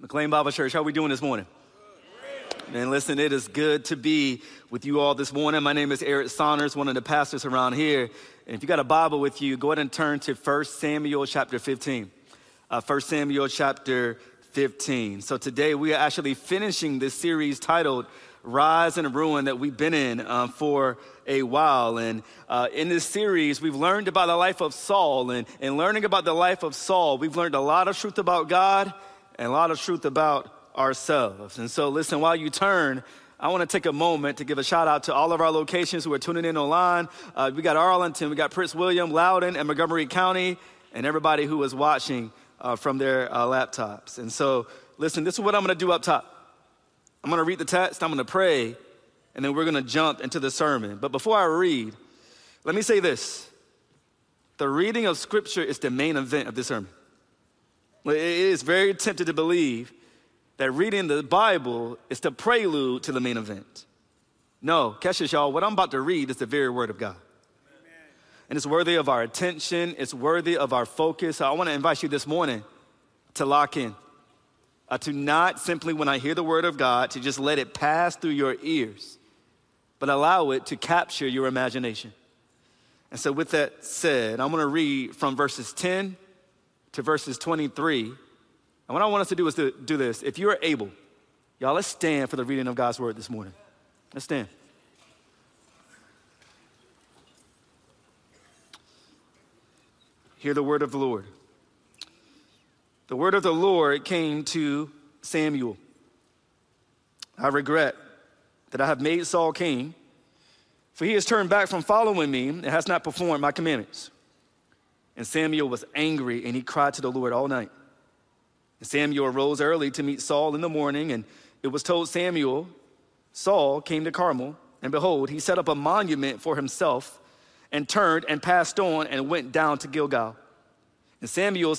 McLean Bible Church, how are we doing this morning? Man, listen, it is good to be with you all this morning. My name is Eric Saunders, one of the pastors around here. And if you got a Bible with you, go ahead and turn to 1 Samuel chapter 15. 1 Samuel chapter 15. So today we are actually finishing this series titled Rise and Ruin that we've been in for a while. And in this series, we've learned about the life of Saul. And learning about the life of Saul, we've learned a lot of truth about God and a lot of truth about ourselves. And so listen, while you turn, I want to take a moment to give a shout out to all of our locations who are tuning in online. We got Arlington, we got Prince William, Loudoun, and Montgomery County, and everybody who is watching from their laptops. And so listen, this is what I'm going to do up top. I'm going to read the text, I'm going to pray, and then we're going to jump into the sermon. But before I read, let me say this. The reading of Scripture is the main event of this sermon. It is very tempting to believe that reading the Bible is the prelude to the main event. No, catch this, y'all. What I'm about to read is the very word of God. Amen. And it's worthy of our attention. It's worthy of our focus. So I want to invite you this morning to lock in. To not simply, when I hear the word of God, to just let it pass through your ears, but allow it to capture your imagination. And so with that said, I'm going to read from verses 10 to verses 23. And what I want us to do is to do this. If you are able, y'all, let's stand for the reading of God's word this morning. Let's stand. Hear the word of the Lord. The word of the Lord came to Samuel. I regret that I have made Saul king, for he has turned back from following me and has not performed my commandments. And Samuel was angry, and he cried to the Lord all night. And Samuel arose early to meet Saul in the morning, and it was told Samuel, Saul came to Carmel, and behold, he set up a monument for himself and turned and passed on and went down to Gilgal. And Samuel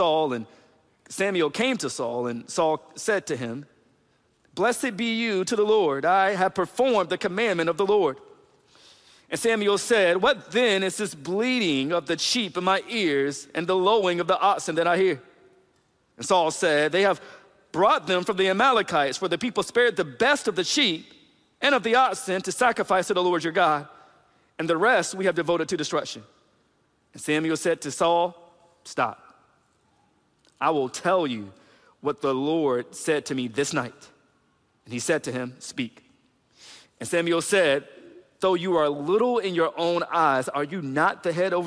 came to Saul, and Saul said to him, Blessed be you to the Lord. I have performed the commandment of the Lord. And Samuel said, What then is this bleating of the sheep in my ears and the lowing of the oxen that I hear? And Saul said, They have brought them from the Amalekites, for the people spared the best of the sheep and of the oxen to sacrifice to the Lord your God, and the rest we have devoted to destruction. And Samuel said to Saul, Stop. I will tell you what the Lord said to me this night. And he said to him, Speak. And Samuel said, Though you are little in your own eyes, are you not the head of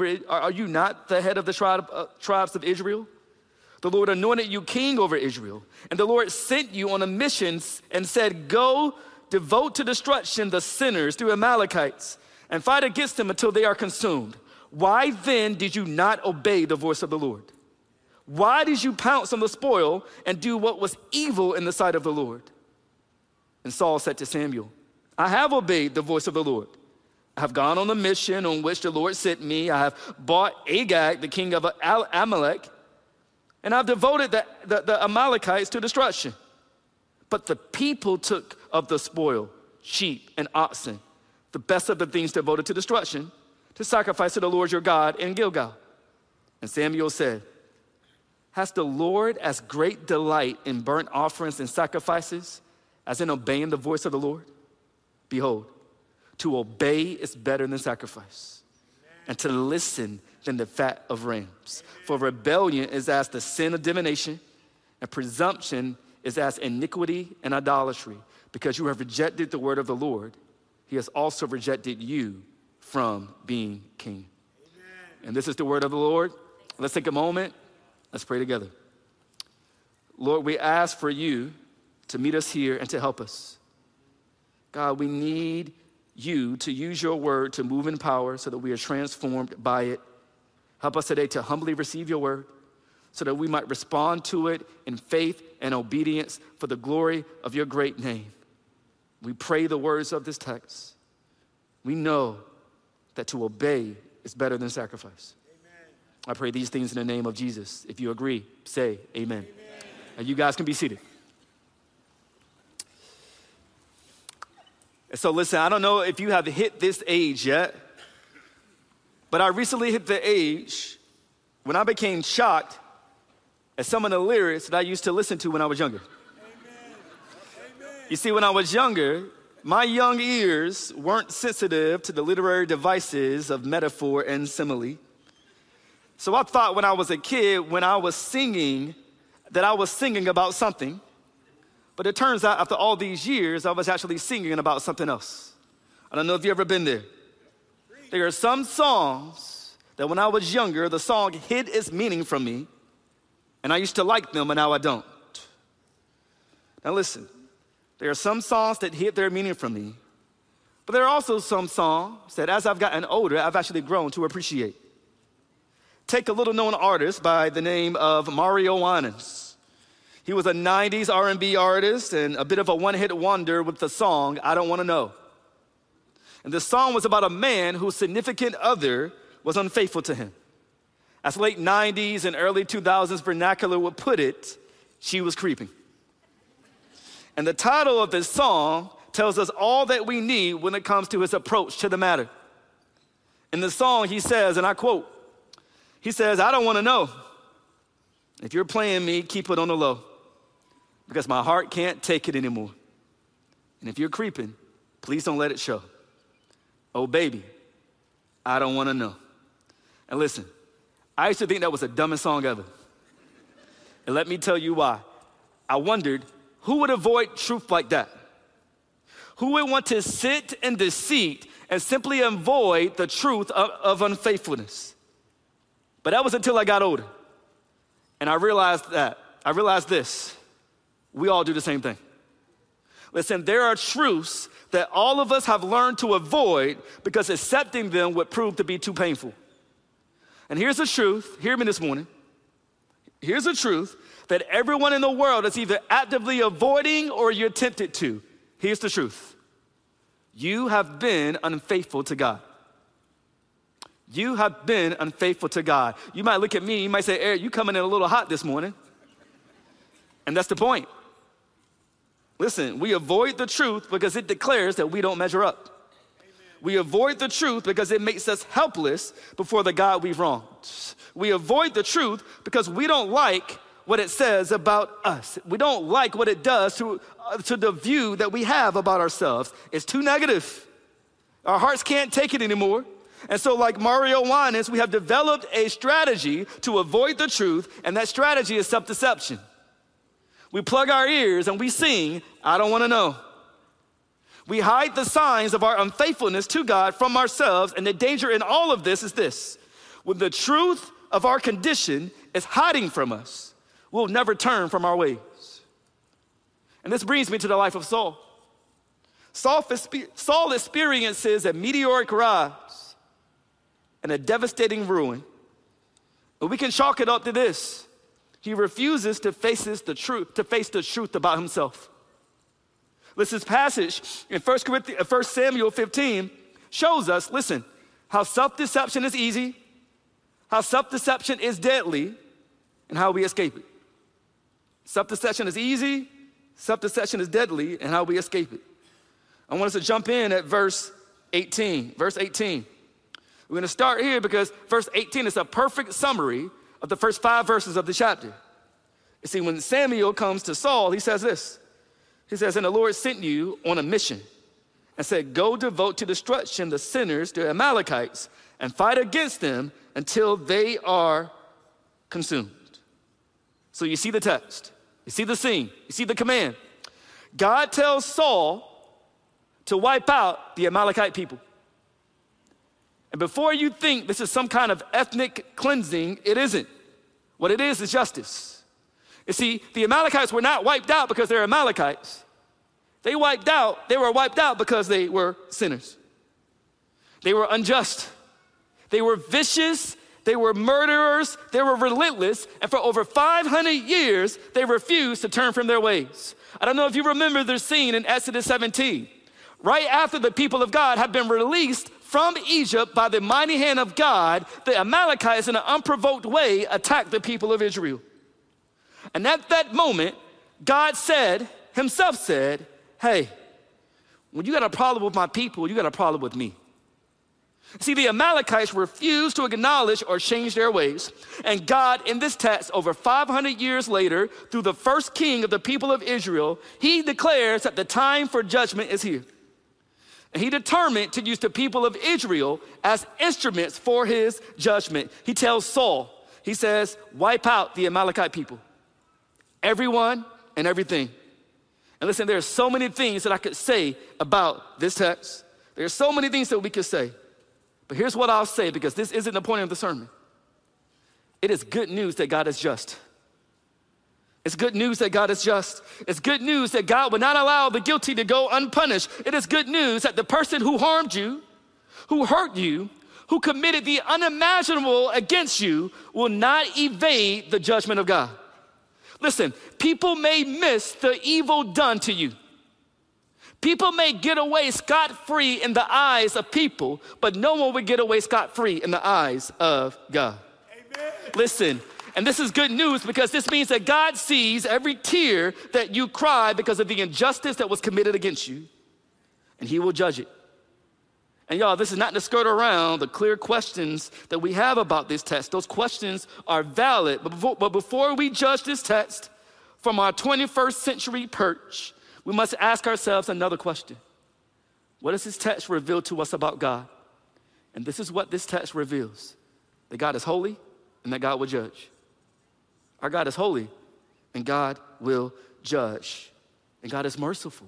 the tribes of Israel? The Lord anointed you king over Israel. And the Lord sent you on a mission and said, Go, devote to destruction the sinners through Amalekites, and fight against them until they are consumed. Why then did you not obey the voice of the Lord? Why did you pounce on the spoil and do what was evil in the sight of the Lord? And Saul said to Samuel, I have obeyed the voice of the Lord. I have gone on the mission on which the Lord sent me. I have bought Agag, the king of Amalek, and I've devoted the Amalekites to destruction. But the people took of the spoil, sheep and oxen, the best of the things devoted to destruction, to sacrifice to the Lord your God in Gilgal. And Samuel said, Has the Lord as great delight in burnt offerings and sacrifices as in obeying the voice of the Lord? Behold, to obey is better than sacrifice, and to listen than the fat of rams. For rebellion is as the sin of divination, and presumption is as iniquity and idolatry. Because you have rejected the word of the Lord, he has also rejected you from being king. Amen. And this is the word of the Lord. Let's take a moment. Let's pray together. Lord, we ask for you to meet us here and to help us. God, we need you to use your word to move in power so that we are transformed by it. Help us today to humbly receive your word so that we might respond to it in faith and obedience for the glory of your great name. We pray the words of this text. We know that to obey is better than sacrifice. Amen. I pray these things in the name of Jesus. If you agree, say amen. Amen. And you guys can be seated. So listen, I don't know if you have hit this age yet, but I recently hit the age when I became shocked as some of the lyrics that I used to listen to when I was younger. You see, when I was younger, my young ears weren't sensitive to the literary devices of metaphor and simile. So I thought when I was a kid, when I was singing, that I was singing about something. But it turns out after all these years, I was actually singing about something else. I don't know if you've ever been there. There are some songs that when I was younger, the song hid its meaning from me, and I used to like them, and now I don't. Now listen. There are some songs that hid their meaning from me, but there are also some songs that as I've gotten older, I've actually grown to appreciate. Take a little-known artist by the name of Mario Winans. He was a 90s R&B artist and a bit of a one-hit wonder with the song, I Don't Wanna Know. And the song was about a man whose significant other was unfaithful to him. As late 90s and early 2000s vernacular would put it, she was creeping. And the title of this song tells us all that we need when it comes to his approach to the matter. In the song, he says, and I quote, he says, I don't want to know. If you're playing me, keep it on the low, because my heart can't take it anymore. And if you're creeping, please don't let it show. Oh, baby, I don't want to know. And listen, I used to think that was the dumbest song ever. And let me tell you why. I wondered, who would avoid truth like that? Who would want to sit in deceit and simply avoid the truth of unfaithfulness? But that was until I got older. And I realized this. We all do the same thing. Listen, there are truths that all of us have learned to avoid because accepting them would prove to be too painful. And here's the truth. Hear me this morning. Here's the truth that everyone in the world is either actively avoiding or you're tempted to. Here's the truth. You have been unfaithful to God. You have been unfaithful to God. You might look at me, you might say, Eric, you coming in a little hot this morning. And that's the point. Listen, we avoid the truth because it declares that we don't measure up. We avoid the truth because it makes us helpless before the God we've wronged. We avoid the truth because we don't like what it says about us. We don't like what it does to the view that we have about ourselves. It's too negative. Our hearts can't take it anymore. And so like Mario Winans, we have developed a strategy to avoid the truth, and that strategy is self-deception. We plug our ears and we sing, I don't want to know. We hide the signs of our unfaithfulness to God from ourselves, and the danger in all of this is this. When the truth of our condition is hiding from us, we'll never turn from our ways. And this brings me to the life of Saul. Saul experiences a meteoric rise and a devastating ruin. But we can chalk it up to this. He refuses to face the truth about himself. This passage in 1 Samuel 15 shows us, listen, how self-deception is easy, how self-deception is deadly, and how we escape it. Self-deception is easy, self-deception is deadly, and how we escape it. I want us to jump in at verse 18. Verse 18. We're going to start here because verse 18 is a perfect summary of the first 5 verses of the chapter. You see, when Samuel comes to Saul, he says this. He says, and the Lord sent you on a mission and said, go devote to destruction the sinners, the Amalekites, and fight against them until they are consumed. So you see the text, you see the scene, you see the command. God tells Saul to wipe out the Amalekite people. And before you think this is some kind of ethnic cleansing, it isn't. What it is justice. You see, the Amalekites were not wiped out because they're Amalekites. They were wiped out because they were sinners. They were unjust. They were vicious. They were murderers. They were relentless. And for over 500 years, they refused to turn from their ways. I don't know if you remember the scene in Exodus 17. Right after the people of God had been released from Egypt by the mighty hand of God, the Amalekites in an unprovoked way attacked the people of Israel. And at that moment, God himself said, hey, when you got a problem with my people, you got a problem with me. See, the Amalekites refused to acknowledge or change their ways. And God, in this text, over 500 years later, through the first king of the people of Israel, he declares that the time for judgment is here. And he determined to use the people of Israel as instruments for his judgment. He tells Saul, he says, wipe out the Amalekite people, everyone and everything. And listen, there are so many things that I could say about this text. There are so many things that we could say. But here's what I'll say, because this isn't the point of the sermon. It is good news that God is just. It's good news that God is just. It's good news that God will not allow the guilty to go unpunished. It is good news that the person who harmed you, who hurt you, who committed the unimaginable against you will not evade the judgment of God. Listen, people may miss the evil done to you. People may get away scot-free in the eyes of people, but no one would get away scot-free in the eyes of God. Amen. Listen, and this is good news because this means that God sees every tear that you cry because of the injustice that was committed against you, and he will judge it. And y'all, this is not to skirt around the clear questions that we have about this text. Those questions are valid, but before we judge this text from our 21st century perch, we must ask ourselves another question. What does this text reveal to us about God? And this is what this text reveals: that God is holy and that God will judge. Our God is holy and God will judge. And God is merciful.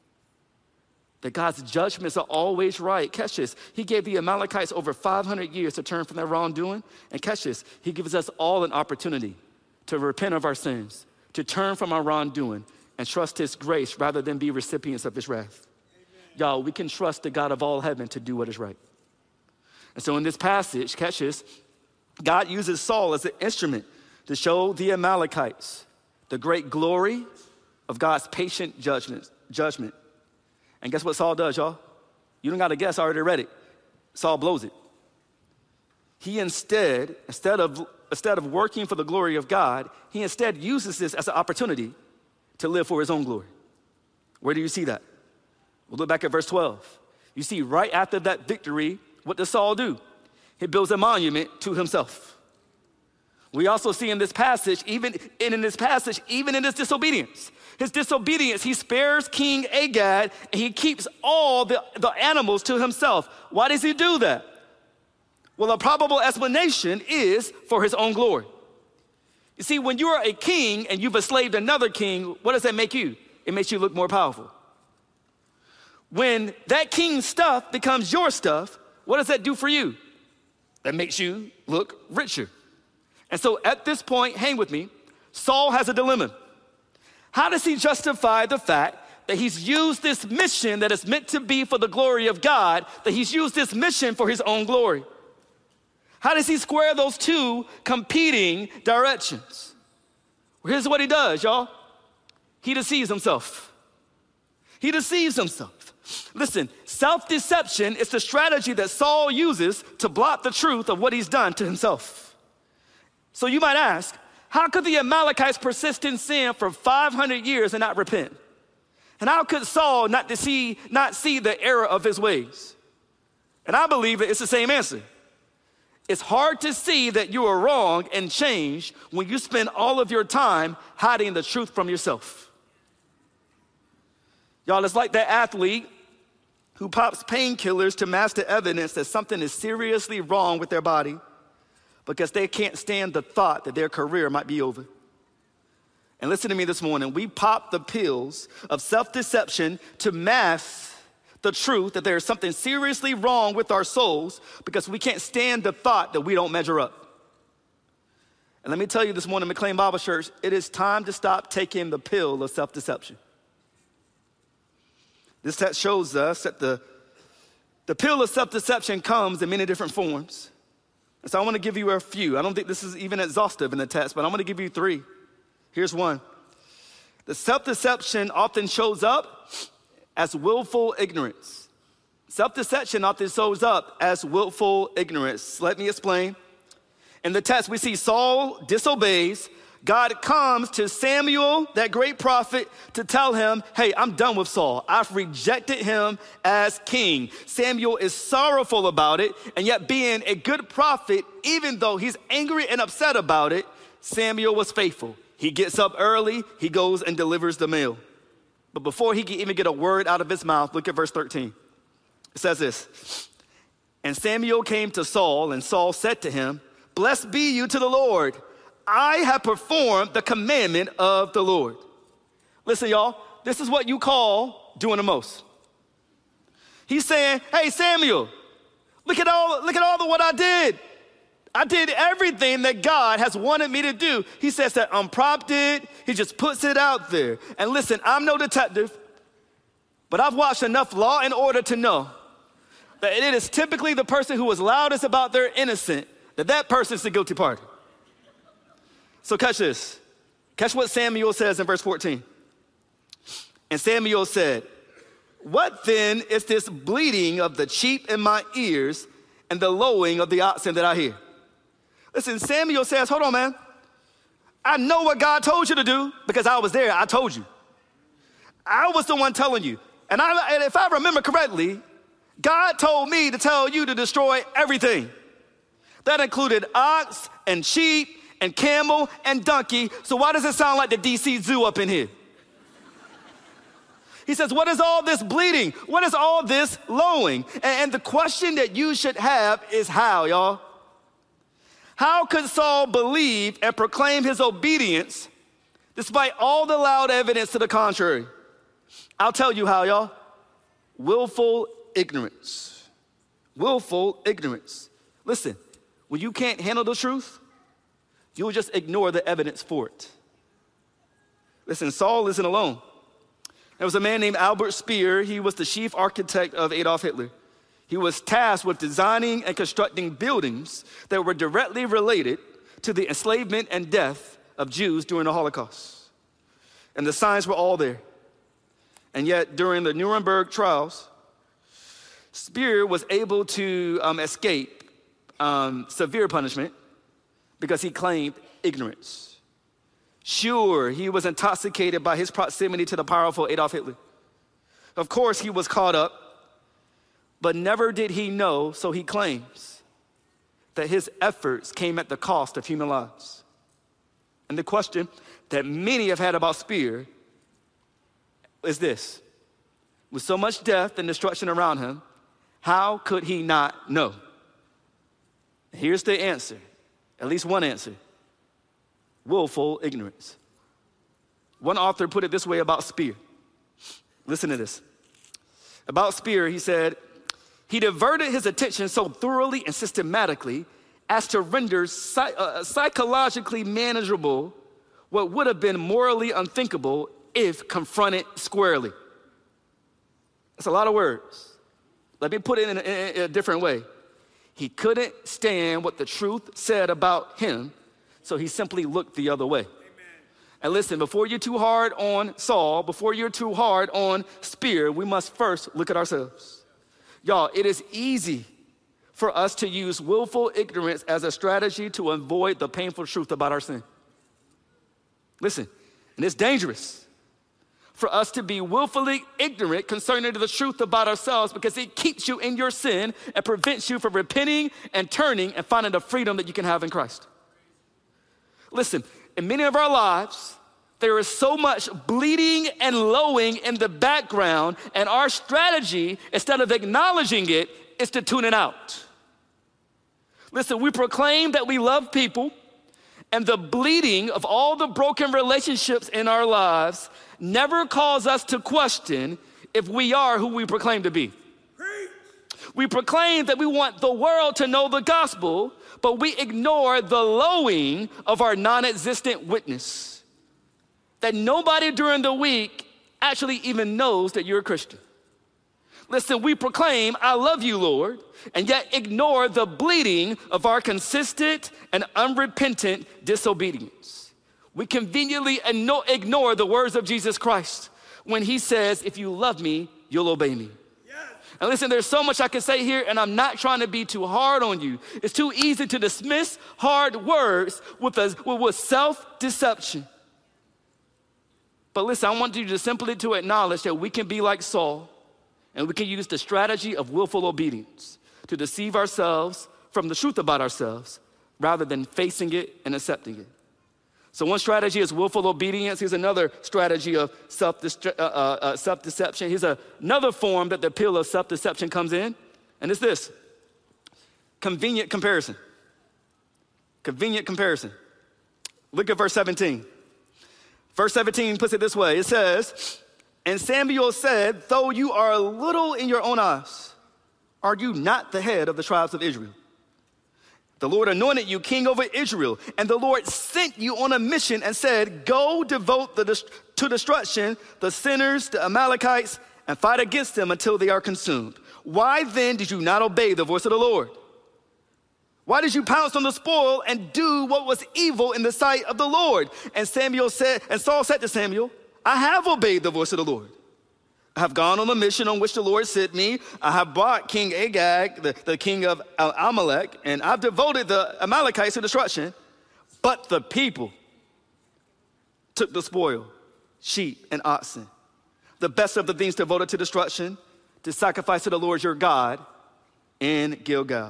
That God's judgments are always right. Catch this. He gave the Amalekites over 500 years to turn from their wrongdoing. And catch this. He gives us all an opportunity to repent of our sins, to turn from our wrongdoing, and trust his grace rather than be recipients of his wrath. Amen. Y'all, we can trust the God of all heaven to do what is right. And so in this passage, catch this, God uses Saul as an instrument to show the Amalekites the great glory of God's patient judgment. And guess what Saul does, y'all? You don't got to guess, I already read it. Saul blows it. He instead of working for the glory of God, he instead uses this as an opportunity to live for his own glory. Where do you see that? We'll look back at verse 12. You see, right after that victory, what does Saul do? He builds a monument to himself. We also see in this passage, even in his disobedience, he spares King Agag and he keeps all the animals to himself. Why does he do that? Well, a probable explanation is for his own glory. You see, when you are a king and you've enslaved another king, what does that make you? It makes you look more powerful. When that king's stuff becomes your stuff, what does that do for you? That makes you look richer. And so at this point, hang with me, Saul has a dilemma. How does he justify the fact that he's used this mission that is meant to be for the glory of God, that he's used this mission for his own glory? How does he square those two competing directions? Well, here's what he does, y'all. He deceives himself. He deceives himself. Listen, self-deception is the strategy that Saul uses to block the truth of what he's done to himself. So you might ask, how could the Amalekites persist in sin for 500 years and not repent? And how could Saul not see the error of his ways? And I believe that it's the same answer. It's hard to see that you are wrong and change when you spend all of your time hiding the truth from yourself. Y'all, it's like that athlete who pops painkillers to mask the evidence that something is seriously wrong with their body because they can't stand the thought that their career might be over. And listen to me this morning. We pop the pills of self-deception to mask the truth that there is something seriously wrong with our souls because we can't stand the thought that we don't measure up. And let me tell you this morning, McLean Bible Church, it is time to stop taking the pill of self-deception. This text shows us that the pill of self-deception comes in many different forms. And so I want to give you a few. I don't think this is even exhaustive in the text, but I'm going to give you three. Here's one. The self-deception often shows up as willful ignorance. Self-deception often shows up as willful ignorance. Let me explain. In the text, we see Saul disobeys God comes to Samuel, that great prophet, to tell him, hey, I'm done with Saul. I've rejected him as king. Samuel is sorrowful about it, and yet being a good prophet, even though he's angry and upset about it, Samuel was faithful. He gets up early, he goes and delivers the meal. But before he can even get a word out of his mouth, look at verse 13. It says this, and Samuel came to Saul, and Saul said to him, blessed be you to the Lord. I have performed the commandment of the Lord. Listen, y'all, this is what you call doing the most. He's saying, hey, Samuel, look at all what I did. I did everything that God has wanted me to do. He says that unprompted. He just puts it out there. And listen, I'm no detective, but I've watched enough Law and Order to know that it is typically the person who is loudest about their innocence, that person's the guilty party. So catch this. Catch what Samuel says in verse 14. And Samuel said, what then is this bleating of the sheep in my ears and the lowing of the oxen that I hear? Listen, Samuel says, hold on, man. I know what God told you to do because I was there. I told you. I was the one telling you. And if I remember correctly, God told me to tell you to destroy everything. That included ox and sheep and camel and donkey. So why does it sound like the DC Zoo up in here? He says, what is all this bleating? What is all this lowing? And the question that you should have is how, y'all? How could Saul believe and proclaim his obedience despite all the loud evidence to the contrary? I'll tell you how, y'all. Willful ignorance. Willful ignorance. Listen, when you can't handle the truth, you'll just ignore the evidence for it. Listen, Saul isn't alone. There was a man named Albert Speer. He was the chief architect of Adolf Hitler. He was tasked with designing and constructing buildings that were directly related to the enslavement and death of Jews during the Holocaust. And the signs were all there. And yet, during the Nuremberg trials, Speer was able to escape severe punishment because he claimed ignorance. Sure, he was intoxicated by his proximity to the powerful Adolf Hitler. Of course, he was caught up, but never did he know, so he claims, that his efforts came at the cost of human lives. And the question that many have had about Speer is this: with so much death and destruction around him, how could he not know? Here's the answer, at least one answer: willful ignorance. One author put it this way about Speer. Listen to this. About Speer, he said, he diverted his attention so thoroughly and systematically as to render psychologically manageable what would have been morally unthinkable if confronted squarely. That's a lot of words. Let me put it in a different way. He couldn't stand what the truth said about him, so he simply looked the other way. Amen. And listen, before you're too hard on Saul, before you're too hard on Speer, we must first look at ourselves. Y'all, it is easy for us to use willful ignorance as a strategy to avoid the painful truth about our sin. Listen, and it's dangerous for us to be willfully ignorant concerning the truth about ourselves, because it keeps you in your sin and prevents you from repenting and turning and finding the freedom that you can have in Christ. Listen, in many of our lives, there is so much bleeding and lowing in the background, and our strategy, instead of acknowledging it, is to tune it out. Listen, we proclaim that we love people, and the bleeding of all the broken relationships in our lives never cause us to question if we are who we proclaim to be. We proclaim that we want the world to know the gospel, but we ignore the lowing of our non-existent witness. That nobody during the week actually even knows that you're a Christian. Listen, we proclaim, I love you, Lord, and yet ignore the bleeding of our consistent and unrepentant disobedience. We conveniently ignore the words of Jesus Christ when he says, if you love me, you'll obey me. Yes. And listen, there's so much I can say here, and I'm not trying to be too hard on you. It's too easy to dismiss hard words with self-deception. But listen, I want you to simply to acknowledge that we can be like Saul, and we can use the strategy of willful obedience to deceive ourselves from the truth about ourselves rather than facing it and accepting it. So one strategy is willful obedience. Here's another strategy of self-deception. Here's another form that the appeal of self-deception comes in, and it's this: convenient comparison. Convenient comparison. Look at verse 17. Verse 17 puts it this way. It says, "And Samuel said, though you are little in your own eyes, are you not the head of the tribes of Israel? The Lord anointed you king over Israel, and the Lord sent you on a mission and said, go devote to destruction the sinners, the Amalekites, and fight against them until they are consumed. Why then did you not obey the voice of the Lord? Why did you pounce on the spoil and do what was evil in the sight of the Lord?" And Saul said to Samuel, "I have obeyed the voice of the Lord. I have gone on the mission on which the Lord sent me. I have brought King Agag, the king of Amalek, and I've devoted the Amalekites to destruction. But the people took the spoil, sheep and oxen, the best of the things devoted to destruction, to sacrifice to the Lord your God in Gilgal."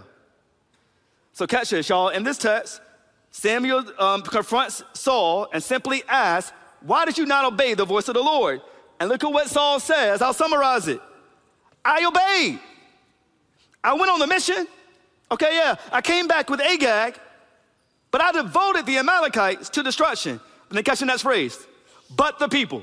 So catch this, y'all. In this text, Samuel confronts Saul and simply asks, "Why did you not obey the voice of the Lord?" And look at what Saul says. I'll summarize it. "I obeyed. I went on the mission. Okay, yeah, I came back with Agag, but I devoted the Amalekites to destruction." And then catch the next phrase, "But the people."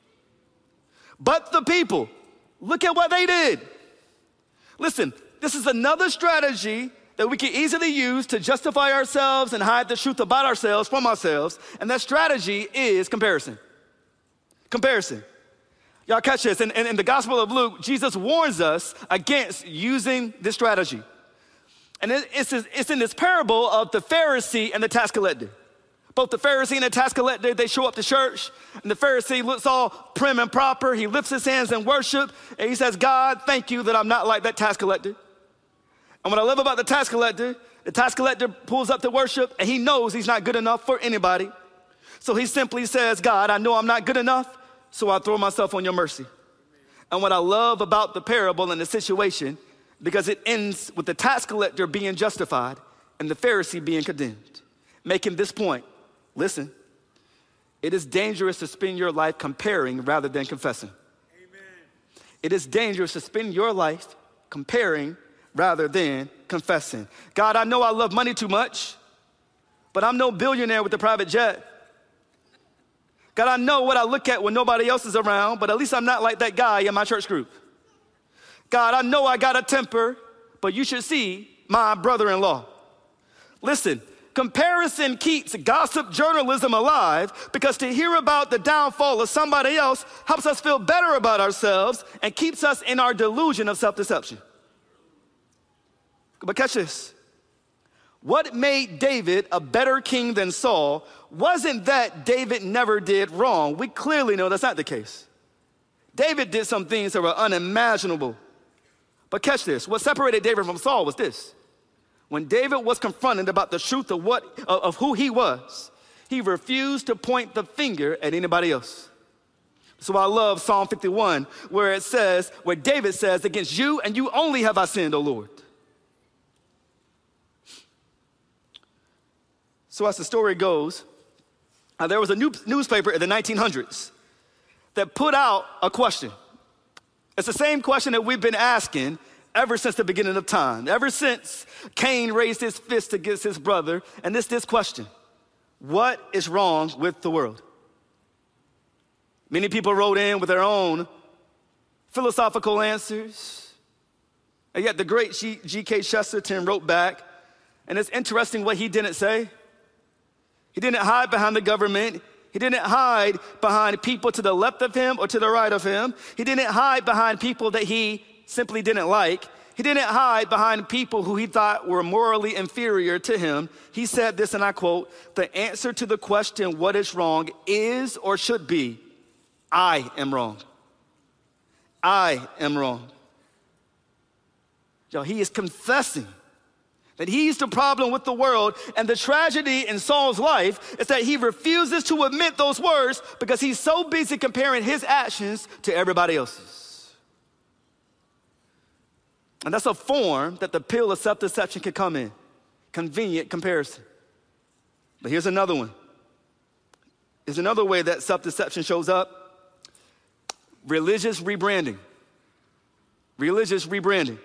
But the people. Look at what they did. Listen, this is another strategy that we can easily use to justify ourselves and hide the truth about ourselves from ourselves. And that strategy is comparison. Comparison. Y'all catch this. In the Gospel of Luke, Jesus warns us against using this strategy. And it's in this parable of the Pharisee and the tax collector. Both the Pharisee and the tax collector, they show up to church, and the Pharisee looks all prim and proper. He lifts his hands in worship, and he says, "God, thank you that I'm not like that tax collector." And what I love about the tax collector pulls up to worship, and he knows he's not good enough for anybody. So he simply says, "God, I know I'm not good enough, so I throw myself on your mercy." And what I love about the parable and the situation, because it ends with the tax collector being justified and the Pharisee being condemned, making this point: listen, it is dangerous to spend your life comparing rather than confessing. Amen. It is dangerous to spend your life comparing rather than confessing. "God, I know I love money too much, but I'm no billionaire with a private jet. God, I know what I look at when nobody else is around, but at least I'm not like that guy in my church group. God, I know I got a temper, but you should see my brother-in-law." Listen, comparison keeps gossip journalism alive, because to hear about the downfall of somebody else helps us feel better about ourselves and keeps us in our delusion of self-deception. But catch this. What made David a better king than Saul wasn't that David never did wrong. We clearly know that's not the case. David did some things that were unimaginable. But catch this. What separated David from Saul was this. When David was confronted about the truth of who he was, he refused to point the finger at anybody else. So I love Psalm 51, where David says, "Against you and you only have I sinned, O Lord." So as the story goes, there was a newspaper in the 1900s that put out a question. It's the same question that we've been asking ever since the beginning of time, ever since Cain raised his fist against his brother. And this question: what is wrong with the world? Many people wrote in with their own philosophical answers. And yet the great G.K. Chesterton wrote back, and it's interesting what he didn't say. He didn't hide behind the government. He didn't hide behind people to the left of him or to the right of him. He didn't hide behind people that he simply didn't like. He didn't hide behind people who he thought were morally inferior to him. He said this, and I quote, "The answer to the question, what is wrong, is or should be, I am wrong. I am wrong." He is confessing that he's the problem with the world, and the tragedy in Saul's life is that he refuses to admit those words because he's so busy comparing his actions to everybody else's. And that's a form that the pill of self-deception can come in, convenient comparison. But here's another one. Here's another way that self-deception shows up: religious rebranding. Religious rebranding.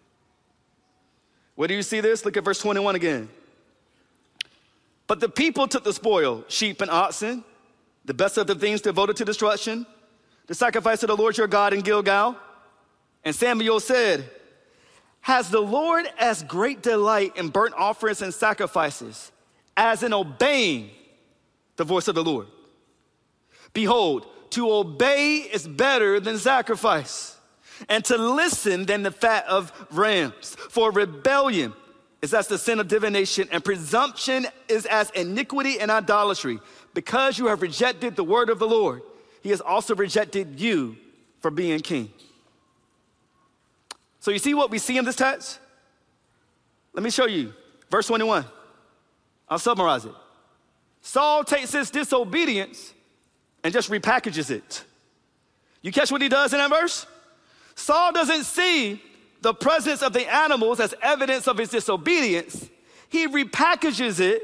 Where do you see this? Look at verse 21 again. But the people took the spoil, sheep and oxen, the best of the things devoted to destruction, the sacrifice of the Lord your God in Gilgal. And Samuel said, has the Lord as great delight in burnt offerings and sacrifices as in obeying the voice of the Lord? Behold, to obey is better than sacrifice, and to listen than the fat of rams. For rebellion is as the sin of divination, and presumption is as iniquity and idolatry. Because you have rejected the word of the Lord, he has also rejected you for being king. So you see what we see in this text? Let me show you. Verse 21. I'll summarize it. Saul takes his disobedience and just repackages it. You catch what he does in that verse? Saul doesn't see the presence of the animals as evidence of his disobedience. He repackages it,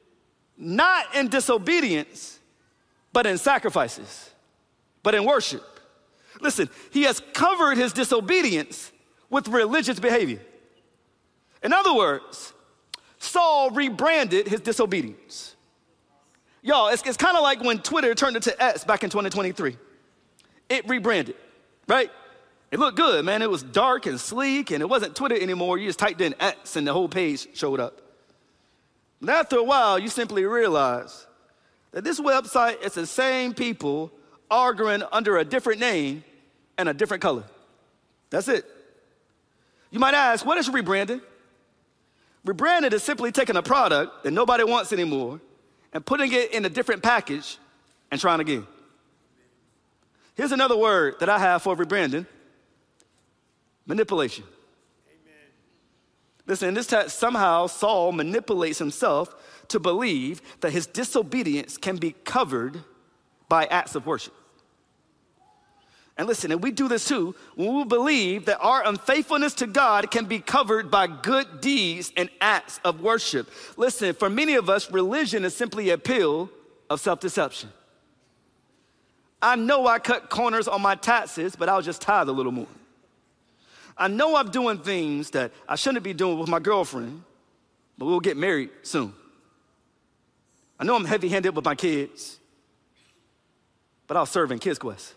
not in disobedience, but in sacrifices, but in worship. Listen, he has covered his disobedience with religious behavior. In other words, Saul rebranded his disobedience. Y'all, it's kind of like when Twitter turned into X back in 2023. It rebranded, right? It looked good, man. It was dark and sleek, and it wasn't Twitter anymore. You just typed in X, and the whole page showed up. But after a while, you simply realize that this website is the same people arguing under a different name and a different color. That's it. You might ask, what is rebranding? Rebranding is simply taking a product that nobody wants anymore and putting it in a different package and trying again. Here's another word that I have for rebranding: manipulation. Amen. Listen, in this text, somehow Saul manipulates himself to believe that his disobedience can be covered by acts of worship. And listen, and we do this too when we believe that our unfaithfulness to God can be covered by good deeds and acts of worship. Listen, for many of us, religion is simply a pill of self-deception. I know I cut corners on my taxes, but I'll just tithe a little more. I know I'm doing things that I shouldn't be doing with my girlfriend, but we'll get married soon. I know I'm heavy-handed with my kids, but I'll serve in Kids Quest.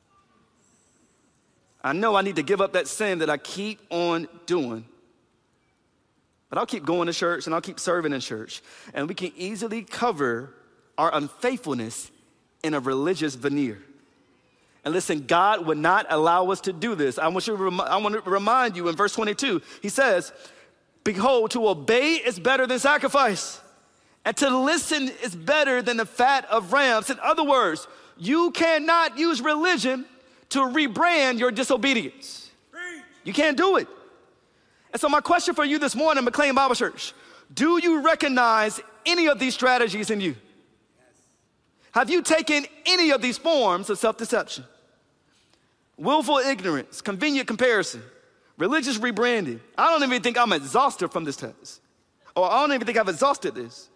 I know I need to give up that sin that I keep on doing, but I'll keep going to church and I'll keep serving in church. And we can easily cover our unfaithfulness in a religious veneer. And listen, God would not allow us to do this. I want to remind you in verse 22, he says, behold, to obey is better than sacrifice, and to listen is better than the fat of rams. In other words, you cannot use religion to rebrand your disobedience. You can't do it. And so my question for you this morning, McLean Bible Church, do you recognize any of these strategies in you? Have you taken any of these forms of self-deception? Willful ignorance, convenient comparison, religious rebranding. I don't even think I'm exhausted from this text. Or I don't even think I've exhausted this.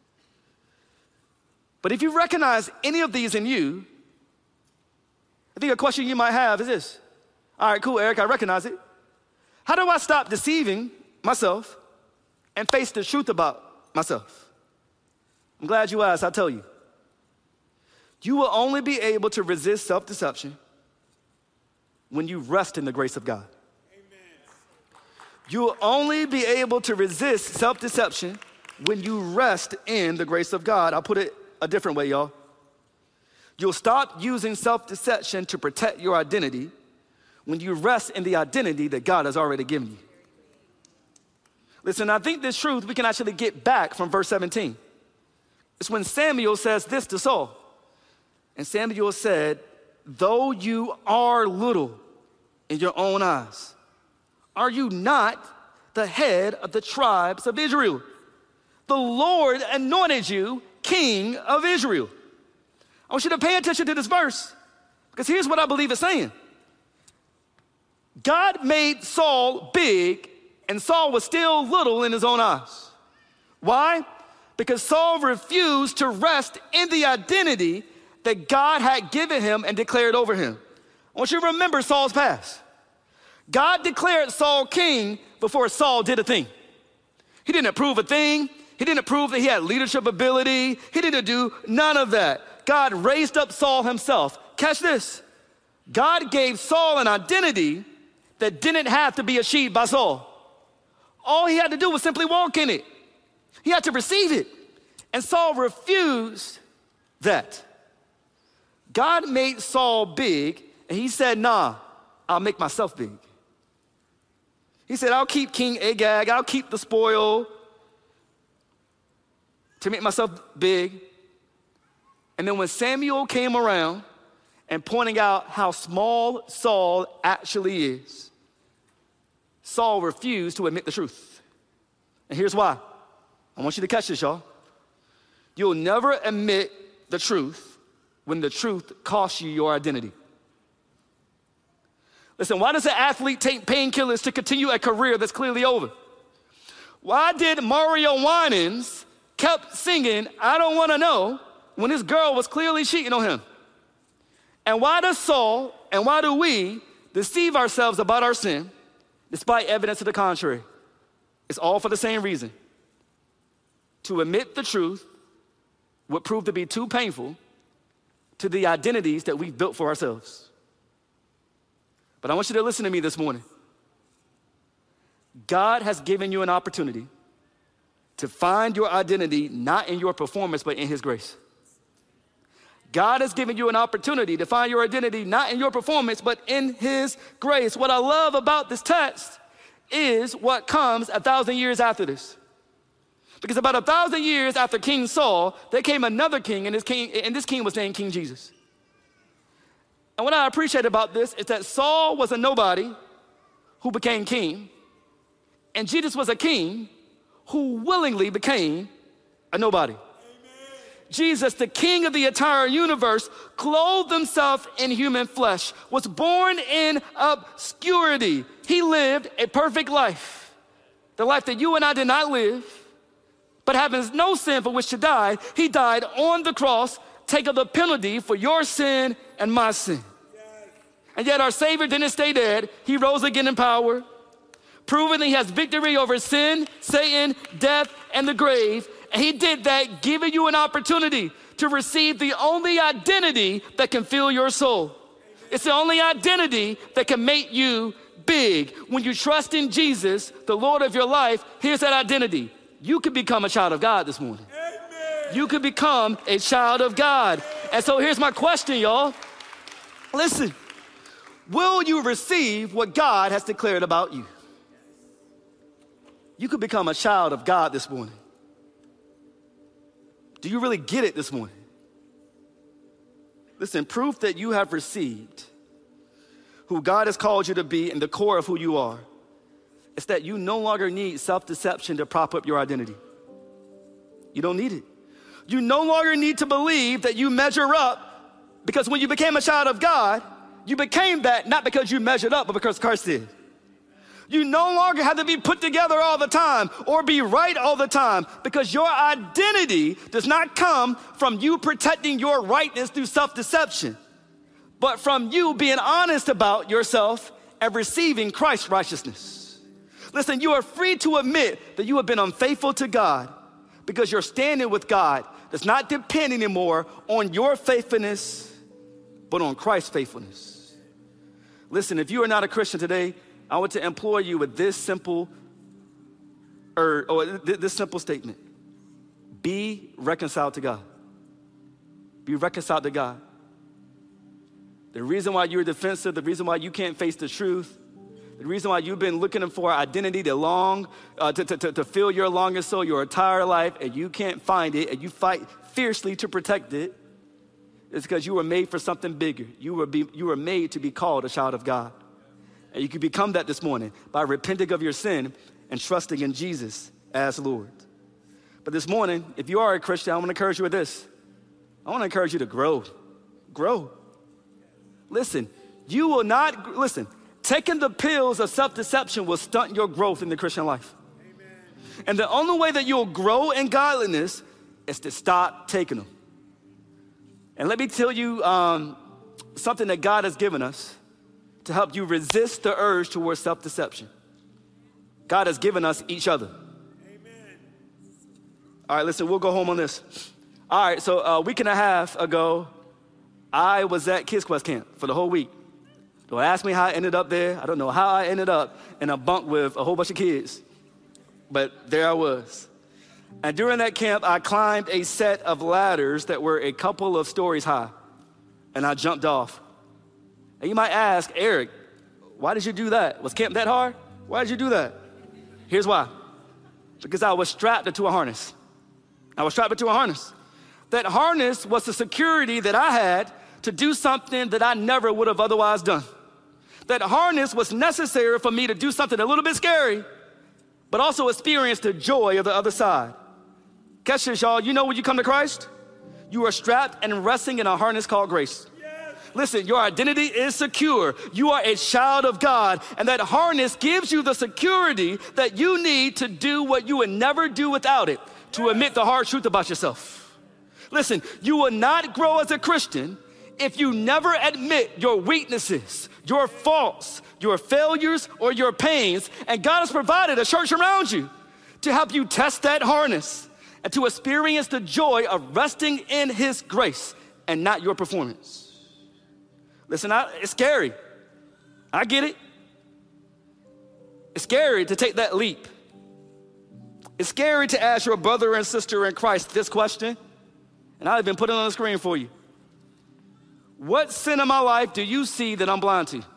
But if you recognize any of these in you, I think a question you might have is this. All right, cool, Eric, I recognize it. How do I stop deceiving myself and face the truth about myself? I'm glad you asked, I'll tell you. You will only be able to resist self-deception when you rest in the grace of God. Amen. You will only be able to resist self-deception when you rest in the grace of God. I'll put it a different way, y'all. You'll stop using self-deception to protect your identity when you rest in the identity that God has already given you. Listen, I think this truth we can actually get back from verse 17. It's when Samuel says this to Saul. And Samuel said, though you are little in your own eyes, are you not the head of the tribes of Israel? The Lord anointed you king of Israel. I want you to pay attention to this verse, because here's what I believe it's saying. God made Saul big, and Saul was still little in his own eyes. Why? Because Saul refused to rest in the identity that God had given him and declared over him. I want you to remember Saul's past. God declared Saul king before Saul did a thing. He didn't approve a thing. He didn't prove that he had leadership ability. He didn't do none of that. God raised up Saul himself. Catch this. God gave Saul an identity that didn't have to be achieved by Saul. All he had to do was simply walk in it. He had to receive it. And Saul refused that. God made Saul big, and he said, nah, I'll make myself big. He said, I'll keep King Agag, I'll keep the spoil to make myself big. And then when Samuel came around and pointing out how small Saul actually is, Saul refused to admit the truth. And here's why. I want you to catch this, y'all. You'll never admit the truth when the truth costs you your identity. Listen, why does an athlete take painkillers to continue a career that's clearly over? Why did Mario Winans kept singing, I Don't Want to Know, when his girl was clearly cheating on him? And why does Saul and why do we deceive ourselves about our sin despite evidence to the contrary? It's all for the same reason. To admit the truth would prove to be too painful to the identities that we've built for ourselves. But I want you to listen to me this morning. God has given you an opportunity to find your identity not in your performance, but in his grace. God has given you an opportunity to find your identity not in your performance, but in his grace. What I love about this text is what comes 1,000 years after this. Because about 1,000 years after King Saul, there came another king, and this king was named King Jesus. And what I appreciate about this is that Saul was a nobody who became king, and Jesus was a king who willingly became a nobody. Amen. Jesus, the king of the entire universe, clothed himself in human flesh, was born in obscurity. He lived a perfect life, the life that you and I did not live, but having no sin for which to die. He died on the cross, taking the penalty for your sin and my sin. And yet our Savior didn't stay dead. He rose again in power, proving that he has victory over sin, Satan, death, and the grave. And he did that, giving you an opportunity to receive the only identity that can fill your soul. It's the only identity that can make you big. When you trust in Jesus, the Lord of your life, here's that identity. You could become a child of God this morning. Amen. You could become a child of God. And so here's my question, y'all. Listen, will you receive what God has declared about you? You could become a child of God this morning. Do you really get it this morning? Listen, proof that you have received who God has called you to be and the core of who you are. It's that you no longer need self-deception to prop up your identity. You don't need it. You no longer need to believe that you measure up, because when you became a child of God, you became that not because you measured up, but because Christ did. You no longer have to be put together all the time or be right all the time, because your identity does not come from you protecting your rightness through self-deception, but from you being honest about yourself and receiving Christ's righteousness. Listen, you are free to admit that you have been unfaithful to God, because your standing with God does not depend anymore on your faithfulness, but on Christ's faithfulness. Listen, if you are not a Christian today, I want to implore you with this simple statement. Be reconciled to God. Be reconciled to God. The reason why you're defensive, the reason why you can't face the truth, the reason why you've been looking for identity to fill your longest soul your entire life, and you can't find it, and you fight fiercely to protect it, is because you were made for something bigger. You were made to be called a child of God. And you can become that this morning by repenting of your sin and trusting in Jesus as Lord. But this morning, if you are a Christian, I want to encourage you with this. I want to encourage you to grow. Grow. Listen, taking the pills of self-deception will stunt your growth in the Christian life. Amen. And the only way that you'll grow in godliness is to stop taking them. And let me tell you something that God has given us to help you resist the urge towards self-deception. God has given us each other. Amen. All right, listen, we'll go home on this. All right, so a week and a half ago, I was at Kids Quest camp for the whole week. Don't ask me how I ended up there. I don't know how I ended up in a bunk with a whole bunch of kids. But there I was. And during that camp, I climbed a set of ladders that were a couple of stories high. And I jumped off. And you might ask, Eric, why did you do that? Was camp that hard? Why did you do that? Here's why. Because I was strapped into a harness. I was strapped into a harness. That harness was the security that I had to do something that I never would have otherwise done. That harness was necessary for me to do something a little bit scary, but also experience the joy of the other side. Catch this, y'all. You know when you come to Christ, you are strapped and resting in a harness called grace. Yes. Listen, your identity is secure. You are a child of God, and that harness gives you the security that you need to do what you would never do without it, to admit the hard truth about yourself. Listen, you will not grow as a Christian if you never admit your weaknesses, your faults, your failures, or your pains. And God has provided a church around you to help you test that harness and to experience the joy of resting in His grace and not your performance. Listen, it's scary. I get it. It's scary to take that leap. It's scary to ask your brother and sister in Christ this question, and I've even put it on the screen for you. What sin in my life do you see that I'm blind to?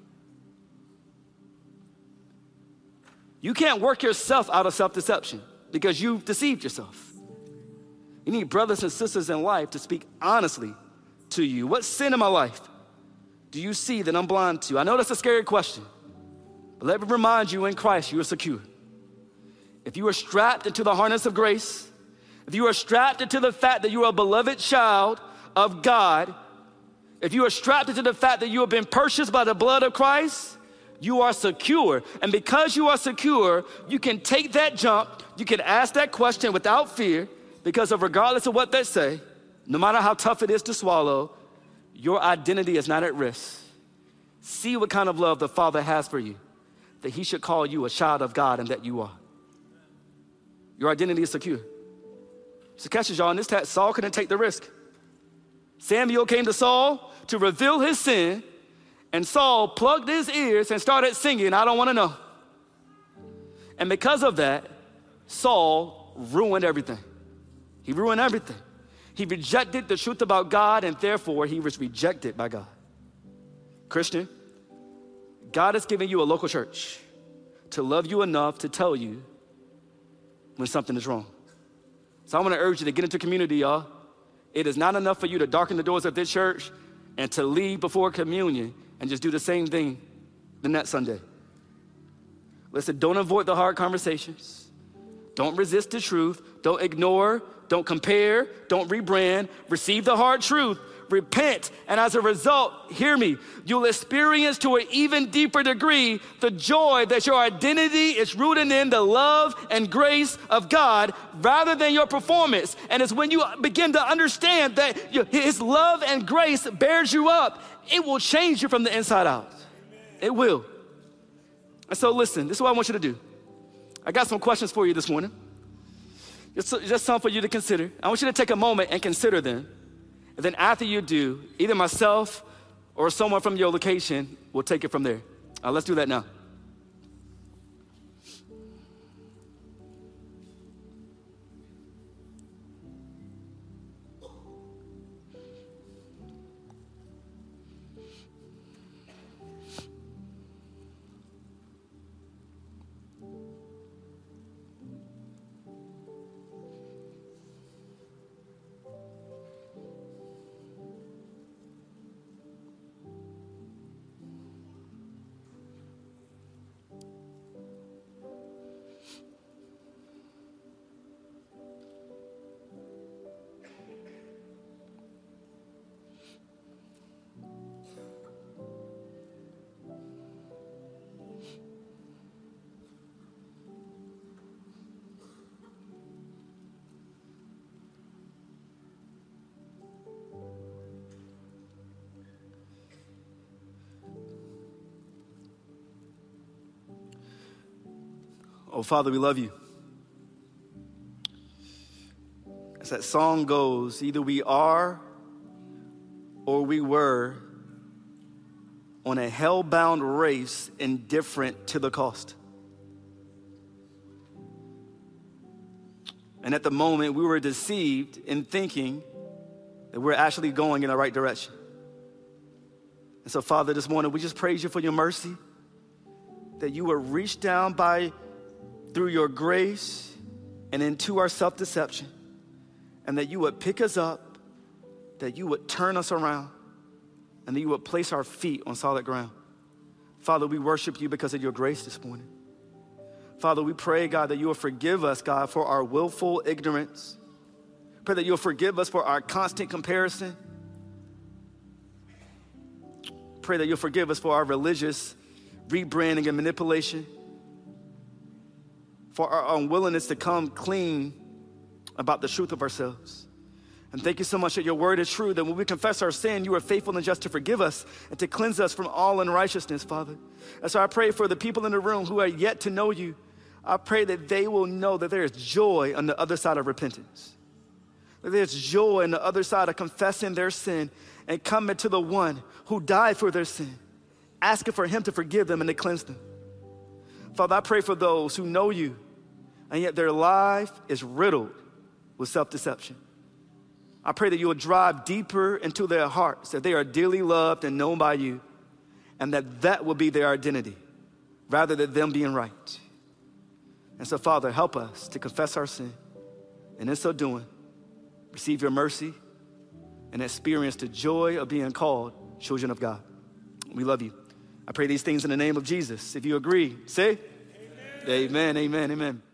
You can't work yourself out of self-deception because you've deceived yourself. You need brothers and sisters in life to speak honestly to you. What sin in my life do you see that I'm blind to? I know that's a scary question, but let me remind you, in Christ, you are secure. If you are strapped into the harness of grace, if you are strapped into the fact that you are a beloved child of God, if you are strapped into the fact that you have been purchased by the blood of Christ, you are secure. And because you are secure, you can take that jump, you can ask that question without fear, because of regardless of what they say, no matter how tough it is to swallow, your identity is not at risk. See what kind of love the Father has for you, that He should call you a child of God and that you are. Your identity is secure. So catch this, y'all, in this text, Saul couldn't take the risk. Samuel came to Saul to reveal his sin, and Saul plugged his ears and started singing, I don't want to know. And because of that, Saul ruined everything. He ruined everything. He rejected the truth about God, and therefore he was rejected by God. Christian, God has given you a local church to love you enough to tell you when something is wrong. So I want to urge you to get into community, y'all. It is not enough for you to darken the doors of this church and to leave before communion and just do the same thing the next Sunday. Listen, don't avoid the hard conversations. Don't resist the truth. Don't ignore. Don't compare. Don't rebrand. Receive the hard truth. Repent. And as a result, hear me, you'll experience to an even deeper degree the joy that your identity is rooted in the love and grace of God rather than your performance. And it's when you begin to understand that His love and grace bears you up, it will change you from the inside out. It will. And so listen, this is what I want you to do. I got some questions for you this morning. Just something for you to consider. I want you to take a moment and consider them. And then after you do, either myself or someone from your location will take it from there. Let's do that now. Oh, Father, we love you. As that song goes, either we are or we were on a hell-bound race indifferent to the cost. And at the moment, we were deceived in thinking that we're actually going in the right direction. And so, Father, this morning, we just praise you for your mercy, that you would reach down through your grace and into our self-deception, and that you would pick us up, that you would turn us around, and that you would place our feet on solid ground. Father, we worship you because of your grace this morning. Father, we pray, God, that you will forgive us, God, for our willful ignorance. Pray that you'll forgive us for our constant comparison. Pray that you'll forgive us for our religious rebranding and manipulation, for our unwillingness to come clean about the truth of ourselves. And thank you so much that your word is true, that when we confess our sin, you are faithful and just to forgive us and to cleanse us from all unrighteousness, Father. And so I pray for the people in the room who are yet to know you. I pray that they will know that there is joy on the other side of repentance. That there's joy on the other side of confessing their sin and coming to the one who died for their sin, asking for him to forgive them and to cleanse them. Father, I pray for those who know you, and yet their life is riddled with self-deception. I pray that you will drive deeper into their hearts, that they are dearly loved and known by you, and that will be their identity, rather than them being right. And so, Father, help us to confess our sin, and in so doing, receive your mercy and experience the joy of being called children of God. We love you. I pray these things in the name of Jesus. If you agree, say, amen, amen, amen.